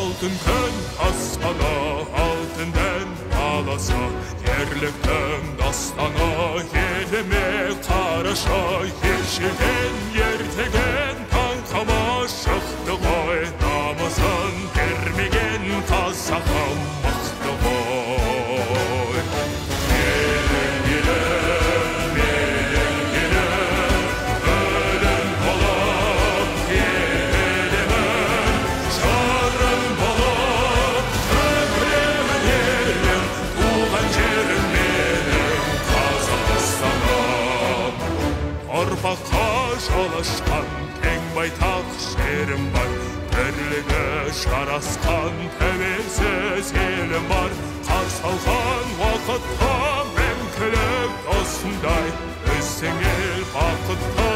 алтын күн аспаны алтыннан аласа, ерліктің дастаны еліме қараша, ешілген ертеген таң қама шықты ғой, намысын бермеген қазаққа мықты ғой. Елім, елім, елім, елім, өлім болып елімін, жарым болып төгілемін елім, туған жерім менің Қазақстаным. Ұрпаққа жол ашқан кең байтақ жерім бар, бірлігі жарасқан тәуелсіз елім бар. Қарсы алған уақытқа мәңгілік осындай, біздің ел бақытты